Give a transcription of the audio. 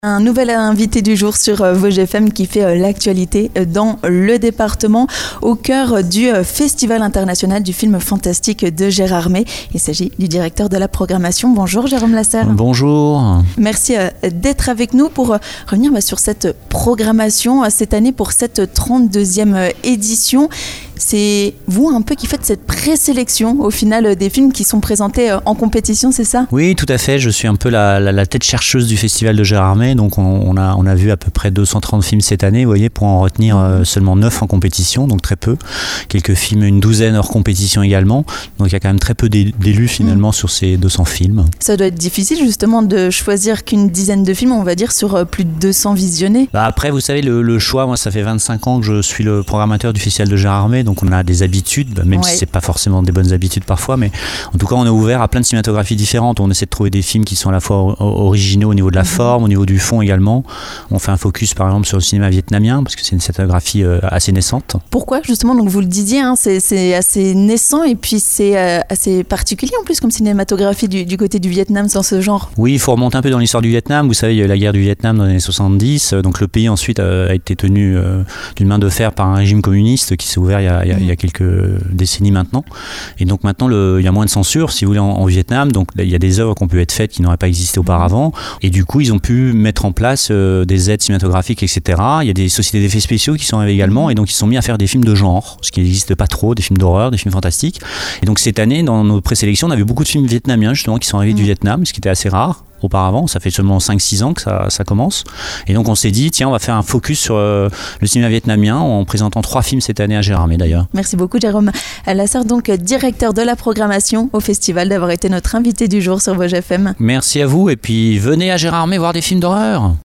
Un nouvel invité du jour sur Vosges FM qui fait l'actualité dans le département au cœur du Festival international du film fantastique de Gérard May. Il s'agit du directeur de la programmation. Bonjour Jérôme Lasserre. Bonjour. Merci d'être avec nous pour revenir sur cette programmation cette année pour cette 32e édition. C'est vous un peu qui faites cette présélection au final des films qui sont présentés en compétition, c'est ça ? Oui, tout à fait. Je suis un peu la tête chercheuse du Festival de Gérard May. Donc on a vu à peu près 230 films cette année, vous voyez, pour en retenir seulement 9 en compétition, donc très peu. Quelques films, une douzaine hors compétition également. Donc il y a quand même très peu d'élus finalement sur ces 200 films. Ça doit être difficile justement de choisir qu'une dizaine de films, on va dire, sur plus de 200 visionnés. Après, vous savez, le choix, moi ça fait 25 ans que je suis le programmateur du Festival de Gérard May. Donc on a des habitudes, même si c'est pas forcément des bonnes habitudes parfois, mais en tout cas on est ouvert à plein de cinématographies différentes. On essaie de trouver des films qui sont à la fois originaux au niveau de la forme, au niveau du fond également. On fait un focus par exemple sur le cinéma vietnamien parce que c'est une cinématographie assez naissante. Pourquoi justement, donc vous le disiez, c'est assez naissant et puis c'est assez particulier en plus comme cinématographie du côté du Vietnam dans ce genre. Oui, il faut remonter un peu dans l'histoire du Vietnam. Vous savez, il y a eu la guerre du Vietnam dans les années 70, donc le pays ensuite a été tenu d'une main de fer par un régime communiste qui s'est ouvert il y a quelques décennies maintenant. Et donc maintenant, il y a moins de censure, si vous voulez, en Vietnam. Donc il y a des œuvres qui ont pu être faites qui n'auraient pas existé auparavant. Et du coup, ils ont pu mettre en place des aides cinématographiques, etc. Il y a des sociétés d'effets spéciaux qui sont arrivées également. Et donc ils se sont mis à faire des films de genre, ce qui n'existe pas trop, des films d'horreur, des films fantastiques. Et donc cette année, dans nos présélections, on a vu beaucoup de films vietnamiens justement qui sont arrivés du Vietnam, ce qui était assez rare auparavant. Ça fait seulement 5-6 ans que ça commence. Et donc on s'est dit, tiens, on va faire un focus sur le cinéma vietnamien en présentant 3 films cette année à Gérard May d'ailleurs. Merci beaucoup Jérôme Lasserre, donc directeur de la programmation au festival, d'avoir été notre invité du jour sur Vosges FM. Merci à vous et puis venez à Gérard May voir des films d'horreur.